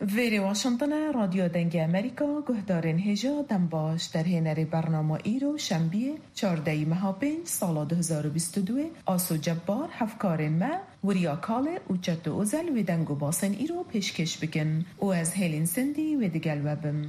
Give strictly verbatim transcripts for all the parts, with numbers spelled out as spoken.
ویری واشنطن رادیو دنگ امریکا گهدارین هجا دنباش در هنر برنامه ایرو شنبه چهاردهم ماه پنج سال دو هزار و بیست و دو آسو جبار هفکارین ما وریا کاله و چطو اوزل و دنگو باسن ایرو پیشکش بکن و از هیلین سندی و دگل وبم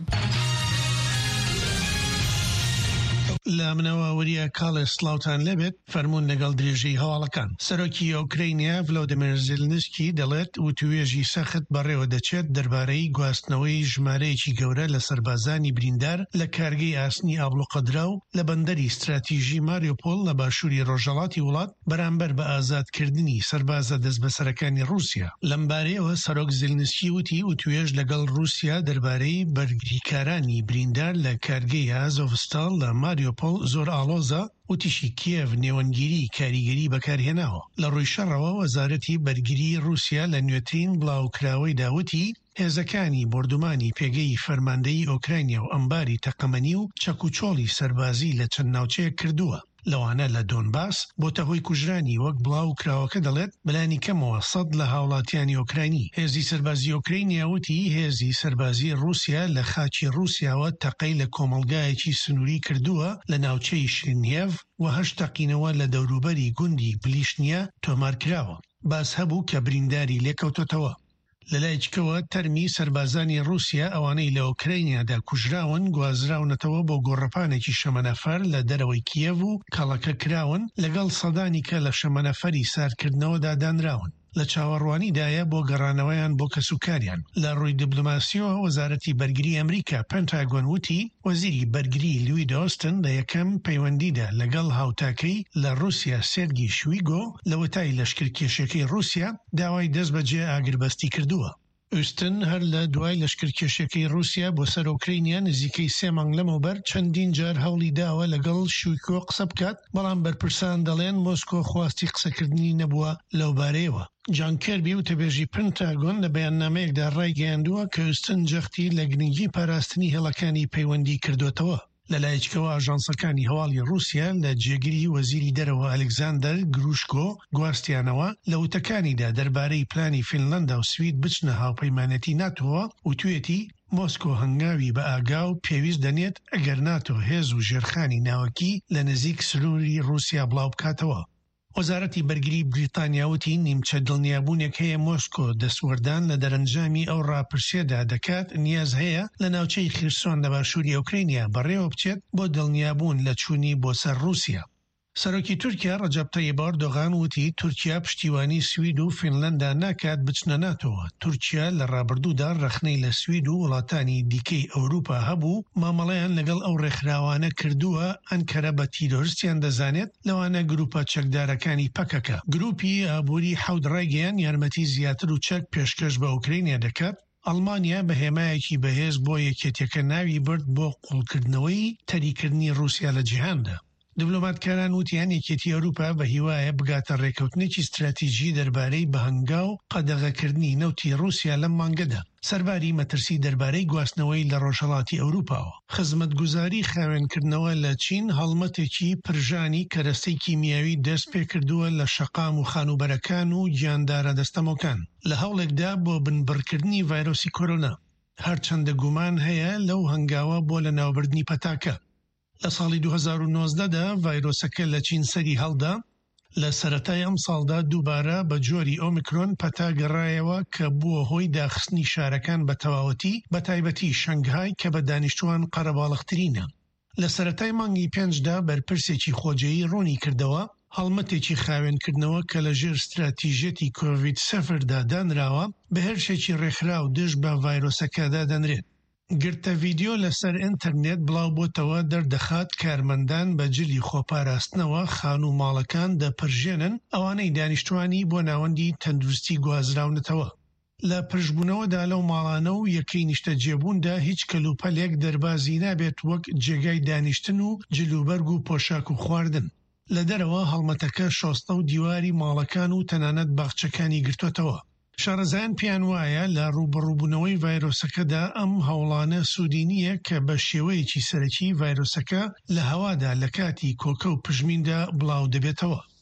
لە منەوەوەریە کاڵێ سلااوان لەبێت فەرمونون لەگەڵ درێژەی هەواڵەکان. سەرۆکی ئۆکراینیا ڤلۆدیمیر زێلنسکی دەڵێت و توێژی سەخت بەڕێوە دەچێت دەربارەی گواستنەوەی ژمارەیەکی گەورە لە سەربازانی بریندار لە کارگەی ئاسنی ئابلوقەدرا و لە بەندەری استراتیژی ماریۆپۆل لە باشووری ڕۆژهەڵاتی وڵات بەرامبەر بە ئازادکردنی سەربازە دەستبەسەرەکانی رووسیا. لەمبارەیەوە سەرۆک زێلنسکی وتی و توێژ لەگەڵ رووسیا دەربارەی بەرگریکارانی بریندار لە کارگەی ئازۆڤستال لە ماریۆ زۆر ئالۆزە و تیشی کیێڤ نێوەنگیری کاریگەری بەکارهێناوە. لە ڕووی شەڕەوە وەزارەتی بەرگری رووسیا لە نوێترین بڵاوکراوەی داوتی هێزەکانی بردومانی پێگەی فەرماندەی ئۆکراینیا و ئەمباری تەقەمەنی و چەکوچۆڵی سەربازی لە چەند ناوچەیە کردووە. لەوانە لە دۆنباس بۆتە هۆی کوژرانی وەک بڵاو کراوەکە دەڵێت بەلانی کەمەوە سەد لە هاوڵاتیانی ئۆکراینی. هێزی سەربازی ئۆکراینیا وتی هێزی سەربازی رووسیا لە خاچی رووسیاوە تەقەی لە کۆمەڵگایەکی سنووری کردووە لە ناوچەی شرینیێڤ و هەشت تەقینەوە لە دەوروبەری گوندی بلیشنیە تۆمار کراوە. باس هەبوو کە برینداری لێکەوتۆتەوە. لەلایەکەوە تەرمی سەربازانی رووسیا ئەوانەی لە ئۆکراینیادا کوژراون گوازراونەتەوە بۆ گۆڕەپانێکی شەمەنەفەر لە دەرەوەی کیێڤ و کەڵەکە کراون لەگەڵ سەدانی کە لە شەمەنەفەری سارکردنەوەدا دانراون. لە چاوەڕوانیدایە بۆ گەڕانەوەیان بۆ کەسوکاریان. لە ڕووی دیبلۆماسیەوە وەزارەتی بەرگری ئەمریکا پێنتاگۆن وتی وەزیری بەرگری لوی دۆستن لە یەکەم پەیوەندیدا لەگەڵ هاوتاکەی لە رووسیا سێرگی شویگۆ لە وتای لەشکرکێشەکەی رووسیا داوای دەست بەجێ ئاگربەستی کردووە. ئوستن هەر لە دوای لەشکرکێشەکەی رووسیا بۆ سەر ئۆکراینیا نزیکەی سێ مانگ لەمەوبەر چەندین جار هەوڵی داوە لەگەڵ شویگۆ قسە بکات، بەڵام بەرپرسان دەڵێن مۆسکۆ خواستی قسەکردنی نەبووە لەو بارەیەوە. جان کێربی وتەبێژی پنتاگۆن لە بەیاننامەیەکدا ڕایگەیاندووە کە ئوستن جەختی لە گرنگی پاراستنی هێڵەکانی پەیوەندی کردوتەوە. لەلایەکەوە ئاژانسەکانی هەواڵی رووسیا لە جێگیری وەزیری دەرەوە ئەلێکزاندەر گروشکۆ گواستیانەوە لە وتەکانیدا دەربارەی پلانی فینلەندا و سوید بچنە هاوپەیمانەتی ناتۆوە و توێتی مۆسکۆ هەنگاوی بە ئاگا و پێویست دەنێت ئەگەر ناتۆ هێز و ژێرخانی ناوەکی لە نزیک سنووری رووسیا بڵاو بکاتەوە. وەزارەتی بەرگری بریتانیاوتی نیمچە دڵنیابوونێک هەیە مۆسکۆ دەسوەردان لە دەرەنجامی ئەو ڕاپرسێدا دەکات نیاز هەیە لە ناوچەی خیرسۆن لە باشووری ئۆکراینیا بەڕێوە بچێت بۆ دڵنیابوون لە چوونی بۆ سەر رووسیا. سەرۆکی تورکیا ڕەجەب تەیب ئەردۆغان وتی تورکیا پشتیوانی سوید و فینلەندا ناکات بچنە ناتۆوە. تورکیا لە ڕابردوودا ڕەخنەی لە سوید و وڵاتانی دیکەی ئەوروپا هەبوو، مامەڵەیان لەگەڵ ئەو ڕێکخراوانە کردووە ئەنکەرە بە تیرۆریستیان دەزانێت، لەوانە گروپە چەکدارەکانی پەکەکە. گروپی ئابووری حەوت ڕێگەیان یارمەتی زیاتر و چەک پێشکەش بە ئۆکراینیا دەکات. ئەڵمانیا بە هێمایەکی بەهێز بۆ یەکێتیەکە ناوی برد بۆ قوڵکردنەوەی تەریکردنی رووسیا لە جیهاندا. دیبلۆماتکاران وتیان یەکێتی ئەوروپا بە هیوایە بگاتە ڕێکەوتنێکی استراتیژی دەربارەی بەهەنگا و قەدەغەکردنی نەوتی رووسیا لەم مانگەدا. سەرباری مەترسی دەربارەی گواستنەوەی لە ڕۆژهەڵاتی ئەوروپاوە. خزمەتگوزاری خاوێنکردنەوە لە چین هەڵمەتێکی پرژانی کەرەستەی کیمیاوی دەست پێ کردووە لە شەقام و خانوبەرەکان و گیاندارە دەستەمۆکان لە هەوڵێکدا بۆ بنبڕکردنی ڤایرۆسی کۆرۆنا. هەرچەندە گومان هەیە لەو هەنگاوە بۆ لە ناوبردنی پەتاکە. لە ساڵی دو هەزار و نۆزدەدا ڤایرۆسەکە لە چین سەری هەڵدا. لە سەرەتای ئەم ساڵدا دووبارە بە جۆری ئۆمیکرۆن پەتا گەڕایەوە کە بووە هۆی داخستنی شارەکان بە تەواوەتی، بە تایبەتی شەنگهای کە بە دانیشتوان قەرەباڵغترینە. لە سەرەتای مانگی پێنجدا بەرپرسێکی خۆجەیی ڕوونی کردەوە هەڵمەتێکی خاوێنکردنەوە کە لە ژێر استراتیژەتی کۆڤید سەفردا دانراوە بە هێرشێکی ڕێکخراو دژ بە ڤایرۆسەکەدا دەنرێت. گرتە ڤیدیۆ لەسەر ئینتەرنێت بڵاو بۆتەوە دەردەخات کارمەندان بە جلی خۆپاراستنەوە خان و ماڵەکان دەپڕژێنن ئەوانەی دانیشتوانی بۆ ناوەندی تەندروستی گوازراونەتەوە. لە پرژبوونەوەدا لەو ماڵانە و یەکەی نیشتە جێبووندا هیچ کەلوپەلێک دەربازی نابێت وەک جێگای دانیشتن و جلوبەرگ و پۆشاک و خواردن. لە دەرەوە هەڵمەتەکە شۆستە و دیواری ماڵەکان و تەنانەت باخچەکانی گرتوتەوە. شارەزایان پیان وایە لە ڕوبەڕووبوونەوەی ڤایرۆسەکەدا ئەم هەوڵانە سوودی نییە کە بە شێوەیەکی سەرەکی ڤایرۆسەکە لە هەوادا لە کاتی کۆکە و پژمیندا بڵاو دەبێتەوە.